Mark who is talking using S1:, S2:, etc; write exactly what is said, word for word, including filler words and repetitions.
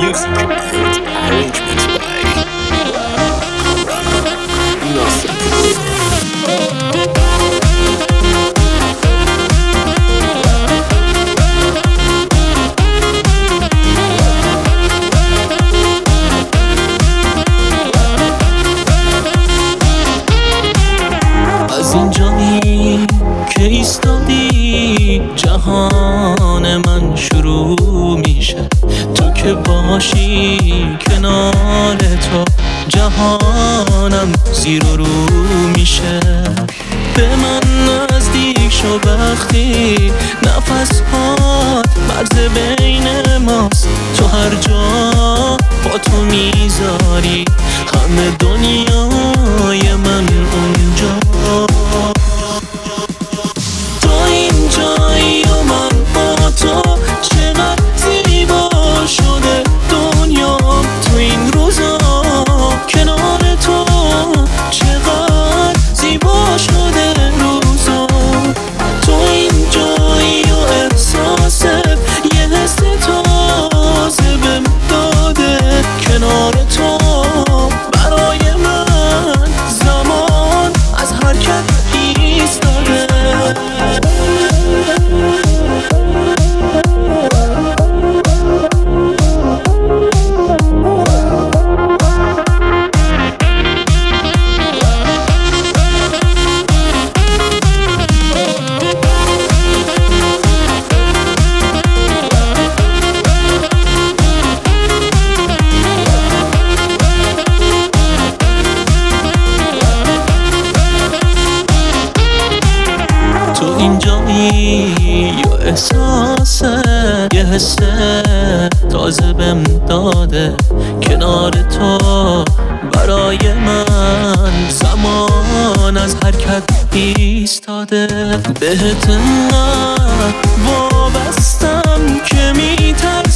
S1: Music and arrangements by Nothing.
S2: از اینجایی که ایستادی جهان من شروع میشه، تو که باشی کنار تو جهانم زیر و رو میشه. به من نزدیک شو وقتی نفس هات مرز بین ماست، تو هر جا با تو میذاری همه دنیای من اونجا. تو اینجایی و من با تو، چقدر زیبا شده دنیا تو این روزا کنار تو، چقدر زیبا شده روزا. تو اینجایی و احساست یه حس تازه بهم داده کنار تو. برای من زمان از حرکت ایستاده. تو اینجایی یا احساسه یه حس تازه بهم داده کنار تو. برای من زمان از حرکت ایستاده. بهت انقدر وابستم که میترسم